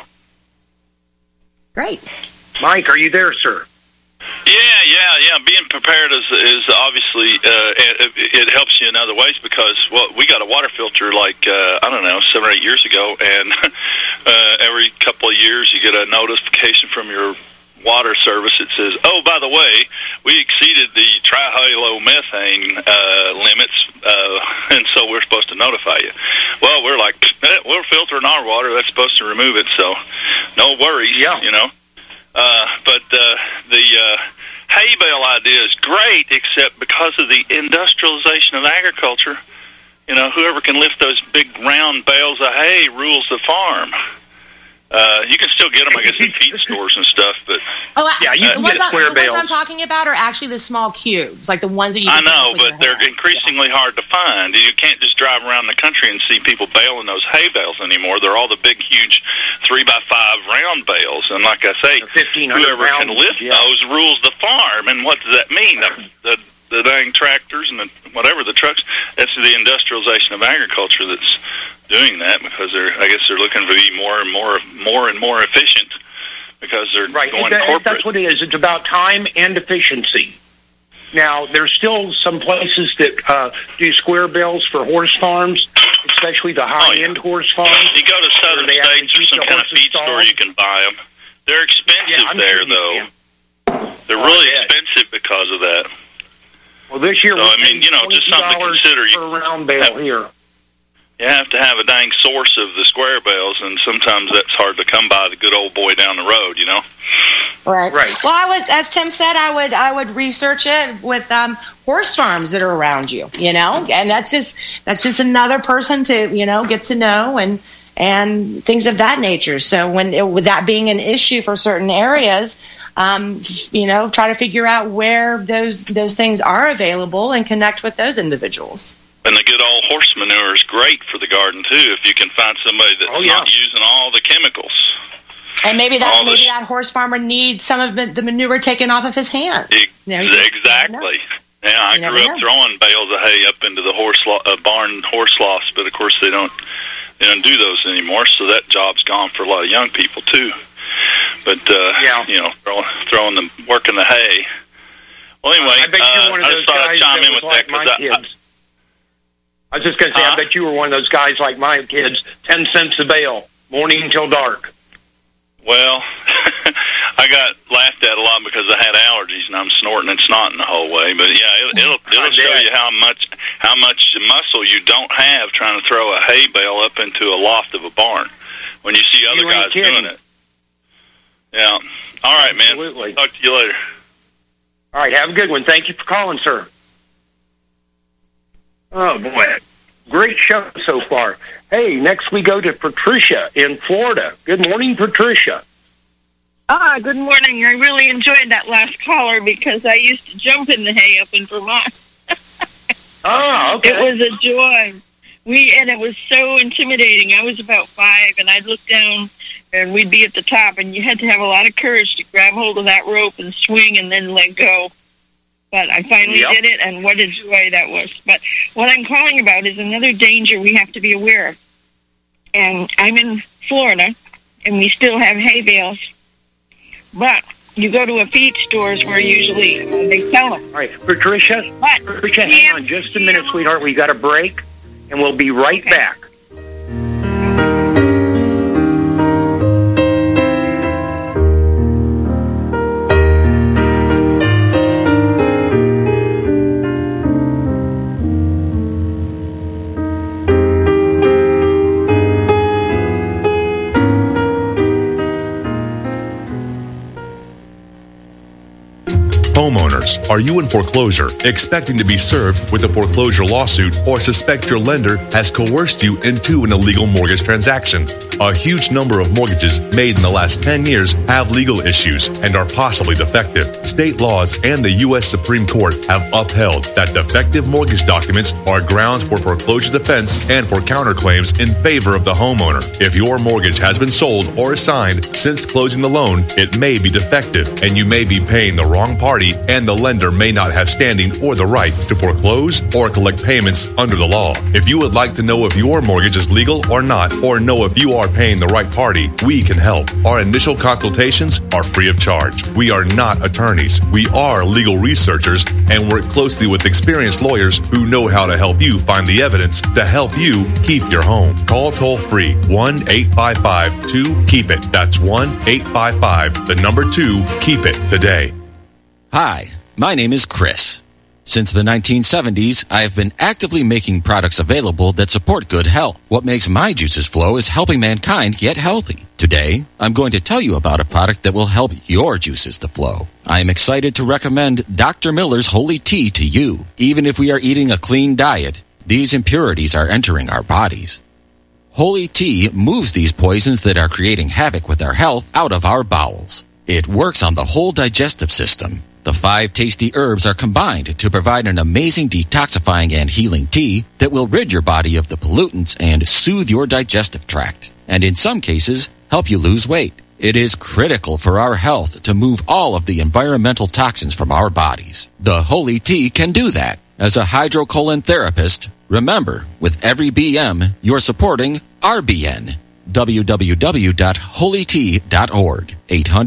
Great. Mike, are you there, sir? Yeah. Being prepared is obviously it helps you in other ways because we got a water filter 7 or 8 years ago, and every couple of years you get a notification from your water service that says, "Oh, by the way, we exceeded the trihalomethane limits, and so we're supposed to notify you." Well, we're like, we're filtering our water. That's supposed to remove it, so no worries. Yeah. But the hay bale idea is great, except because of the industrialization of agriculture, whoever can lift those big round bales of hay rules the farm. You can still get them, I guess, in feed stores and stuff. But you can get square bales. The ones I'm talking about are actually the small cubes, like the ones that you. I know, but they're increasingly hard to find. You can't just drive around the country and see people baling those hay bales anymore. They're all the big, huge 3x5 round bales, and like I say, whoever can lift those rules the farm. And what does that mean? The dang tractors and the trucks. That's the industrialization of agriculture that's doing that because I guess they're looking to be more and more efficient because they're going corporate. That's what it is. It's about time and efficiency. Now, there's still some places that do square bales for horse farms, especially the high-end horse farms. You go to Southern States or some kind of feed store, you can buy them. They're expensive there, though. They're really expensive because of that. Well, this year just something to consider. For a round bale here. You have to have a dang source of the square bales, and sometimes that's hard to come by the good old boy down the road, Right. Well, as Tim said, I would research it with horse farms that are around you, and that's just another person to get to know and things of that nature. So with that being an issue for certain areas. Try to figure out where those things are available and connect with those individuals. And the good old horse manure is great for the garden too, if you can find somebody that's not using all the chemicals. And maybe that horse farmer needs some of the manure taken off of his hands. Exactly. Yeah, I grew up throwing bales of hay up into the barn horse lofts, but of course they don't do those anymore. So that job's gone for a lot of young people too. But throwing working the hay. Well, anyway, I bet you're one of those guys that was like my kids. I was just going to say, I bet you were one of those guys like my kids. 10 cents a bale, morning until dark. Well, I got laughed at a lot because I had allergies and I'm snorting and snotting the whole way. But yeah, it'll show you how much muscle you don't have trying to throw a hay bale up into a loft of a barn when you see other guys doing it. Yeah. All right, man. Absolutely. Talk to you later. All right. Have a good one. Thank you for calling, sir. Oh, boy. Great show so far. Hey, next we go to Patricia in Florida. Good morning, Patricia. Good morning. I really enjoyed that last caller because I used to jump in the hay up in Vermont. Okay. It was a joy. And it was so intimidating. I was about 5, and I'd look down, and we'd be at the top, and you had to have a lot of courage to grab hold of that rope and swing and then let go. But I finally did it, and what a joy that was. But what I'm calling about is another danger we have to be aware of. And I'm in Florida, and we still have hay bales. But you go to a feed stores where usually they sell them. All right, Patricia, hang on just a minute, sweetheart. We got a break, and we'll be right back. Homeowners, are you in foreclosure, expecting to be served with a foreclosure lawsuit, or suspect your lender has coerced you into an illegal mortgage transaction? A huge number of mortgages made in the last 10 years have legal issues and are possibly defective. State laws and the U.S. Supreme Court have upheld that defective mortgage documents are grounds for foreclosure defense and for counterclaims in favor of the homeowner. If your mortgage has been sold or assigned since closing the loan, it may be defective and you may be paying the wrong party, and the lender may not have standing or the right to foreclose or collect payments under the law. If you would like to know if your mortgage is legal or not, or know if you are paying the right party, we can help. Our initial consultations are free of charge. We are not attorneys. We are legal researchers and work closely with experienced lawyers who know how to help you find the evidence to help you keep your home. Call toll-free 1-855-2-KEEP-IT. That's 1-855-2-KEEP-IT today. Hi, my name is Chris. Since the 1970s, I have been actively making products available that support good health. What makes my juices flow is helping mankind get healthy. Today, I'm going to tell you about a product that will help your juices to flow. I am excited to recommend Dr. Miller's Holy Tea to you. Even if we are eating a clean diet, these impurities are entering our bodies. Holy Tea moves these poisons that are creating havoc with our health out of our bowels. It works on the whole digestive system. The 5 tasty herbs are combined to provide an amazing detoxifying and healing tea that will rid your body of the pollutants and soothe your digestive tract, and in some cases, help you lose weight. It is critical for our health to move all of the environmental toxins from our bodies. The Holy Tea can do that. As a hydrocolon therapist, remember, with every BM, you're supporting RBN. www.holytea.org.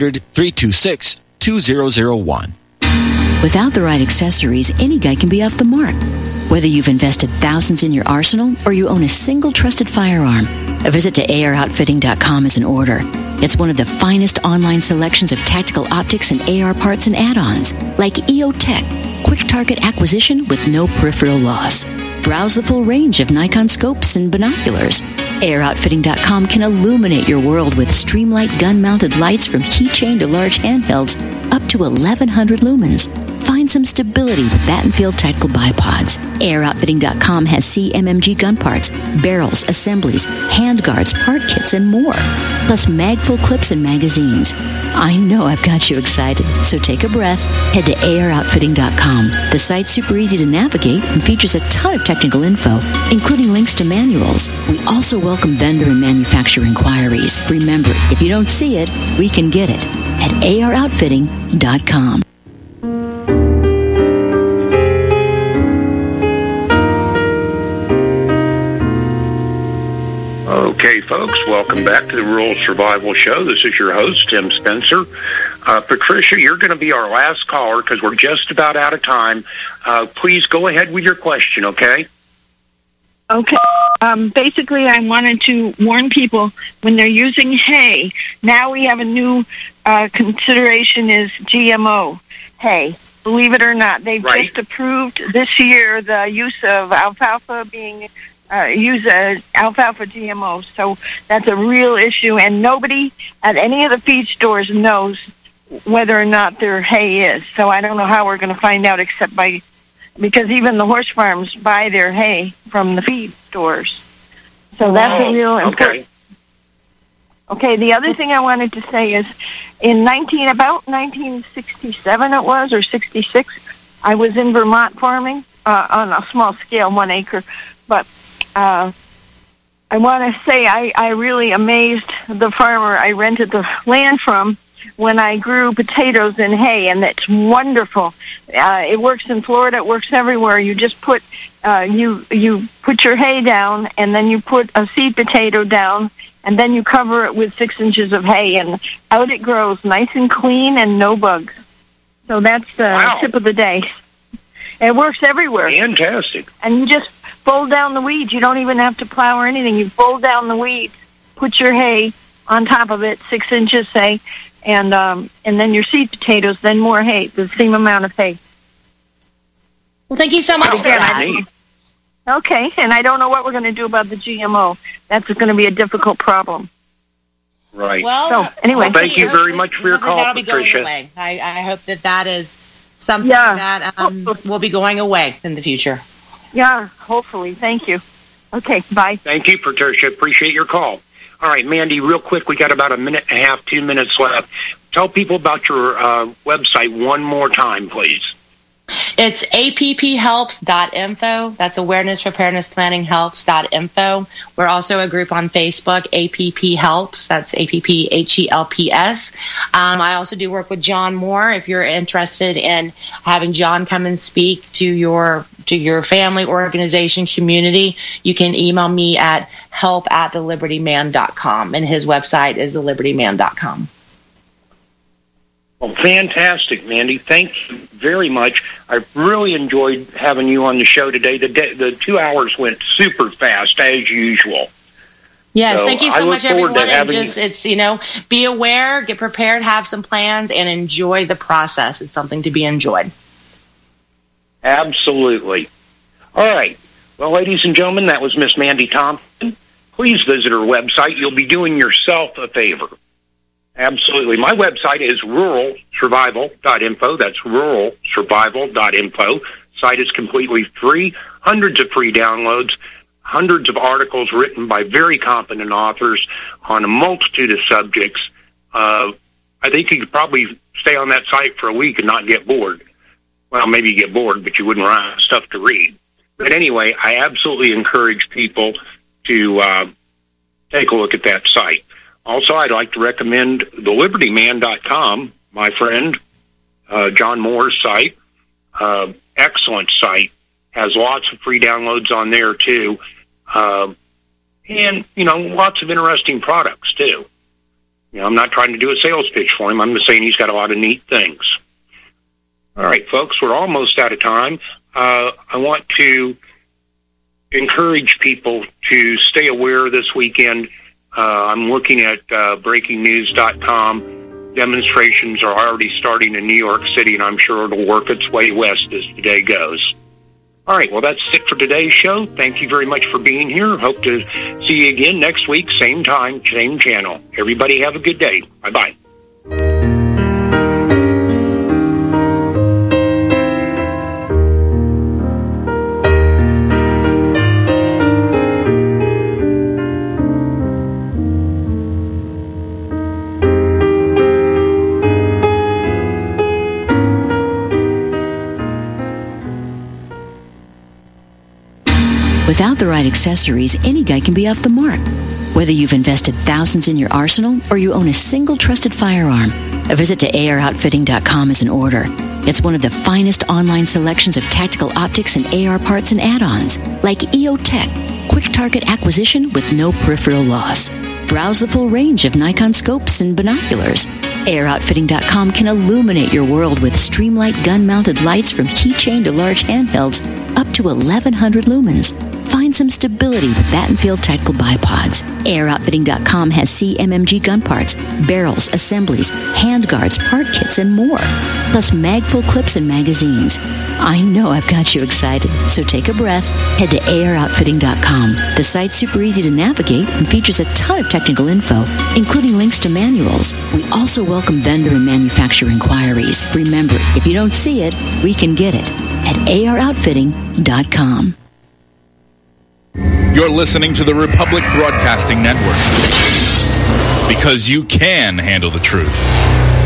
800-326-2001. Without the right accessories, any guy can be off the mark. Whether you've invested thousands in your arsenal or you own a single trusted firearm, a visit to AROutfitting.com is in order. It's one of the finest online selections of tactical optics and AR parts and add-ons, like EOTech, quick target acquisition with no peripheral loss. Browse the full range of Nikon scopes and binoculars. AROutfitting.com can illuminate your world with Streamlight gun-mounted lights from keychain to large handhelds up to 1,100 lumens. Find some stability with Battenfield tactical bipods. AirOutfitting.com has CMMG gun parts, barrels, assemblies, handguards, part kits, and more. Plus magful clips and magazines. I know I've got you excited, so take a breath. Head to AirOutfitting.com. The site's super easy to navigate and features a ton of technical info, including links to manuals. We also welcome vendor and manufacturer inquiries. Remember, if you don't see it, we can get it at AirOutfitting.com. Okay, folks, welcome back to the Rural Survival Show. This is your host, Tim Spencer. Patricia, you're going to be our last caller because we're just about out of time. Please go ahead with your question, okay? Okay. Basically, I wanted to warn people when they're using hay. Now we have a new consideration is GMO hay. Believe it or not, they've just approved this year the use of alfalfa being alfalfa GMO. So that's a real issue, and nobody at any of the feed stores knows whether or not their hay is. So I don't know how we're going to find out except by because even the horse farms buy their hay from the feed stores. So that's a real important. Okay, the other thing I wanted to say is in about 1967 it was, or 66, I was in Vermont farming on a small scale, 1 acre. But I want to say I really amazed the farmer I rented the land from when I grew potatoes and hay, and it's wonderful. It works in Florida. It works everywhere. You just put you put your hay down, and then you put a seed potato down, and then you cover it with 6 inches of hay, and out it grows, nice and clean and no bugs. So that's the tip of the day. It works everywhere. Fantastic. And you just fold down the weeds. You don't even have to plow or anything. You fold down the weeds, put your hay on top of it, 6 inches, say, and then your seed potatoes, then more hay, the same amount of hay. Well, thank you so much for that. Okay, and I don't know what we're going to do about the GMO. That's going to be a difficult problem. Right. Well, so, anyway. Thank you very much for your call, Patricia. I hope that is something that will be going away in the future. Yeah, hopefully. Thank you. Okay, bye. Thank you, Patricia. Appreciate your call. All right, Mandy, real quick, we got about 1.5 minutes, 2 minutes left. Tell people about your website one more time, please. It's apphelps.info. That's Awareness, Preparedness, Planning Helps.info. We're also a group on Facebook, APP Helps. That's APPHELPS. I also do work with John Moore. If you're interested in having John come and speak to your family, organization, community, you can email me at help@thelibertyman.com, and his website is thelibertyman.com. Well, fantastic, Mandy. Thank you very much. I really enjoyed having you on the show today. The 2 hours went super fast, as usual. Yes, so thank you so much, everyone. And it's be aware, get prepared, have some plans, and enjoy the process. It's something to be enjoyed. Absolutely. All right. Well, ladies and gentlemen, that was Miss Mandy Thompson. Please visit her website. You'll be doing yourself a favor. Absolutely. My website is ruralsurvival.info. That's ruralsurvival.info. Site is completely free. Hundreds of free downloads. Hundreds of articles written by very competent authors on a multitude of subjects. I think you could probably stay on that site for a week and not get bored. Well, maybe you get bored, but you wouldn't run out of stuff to read. But anyway, I absolutely encourage people to take a look at that site. Also, I'd like to recommend thelibertyman.com, my friend John Moore's site. Excellent site. Has lots of free downloads on there, too. And, lots of interesting products, too. I'm not trying to do a sales pitch for him. I'm just saying he's got a lot of neat things. All right, folks, we're almost out of time. I want to encourage people to stay aware this weekend. I'm looking at breakingnews.com. Demonstrations are already starting in New York City, and I'm sure it'll work its way west as the day goes. All right, well, that's it for today's show. Thank you very much for being here. Hope to see you again next week, same time, same channel. Everybody have a good day. Bye-bye. Without the right accessories, any guy can be off the mark. Whether you've invested thousands in your arsenal or you own a single trusted firearm, a visit to AROutfitting.com is in order. It's one of the finest online selections of tactical optics and AR parts and add-ons, like EOTech, quick target acquisition with no peripheral loss. Browse the full range of Nikon scopes and binoculars. AROutfitting.com can illuminate your world with Streamlight gun-mounted lights from keychain to large handhelds up to 1,100 lumens. Find some stability with Battenfield Tactical Bipods. AROutfitting.com has CMMG gun parts, barrels, assemblies, handguards, part kits, and more. Plus mag-full clips and magazines. I know I've got you excited, so take a breath. Head to AROutfitting.com. The site's super easy to navigate and features a ton of technical info, including links to manuals. We also welcome vendor and manufacturer inquiries. Remember, if you don't see it, we can get it at AROutfitting.com. You're listening to the Republic Broadcasting Network, because you can handle the truth.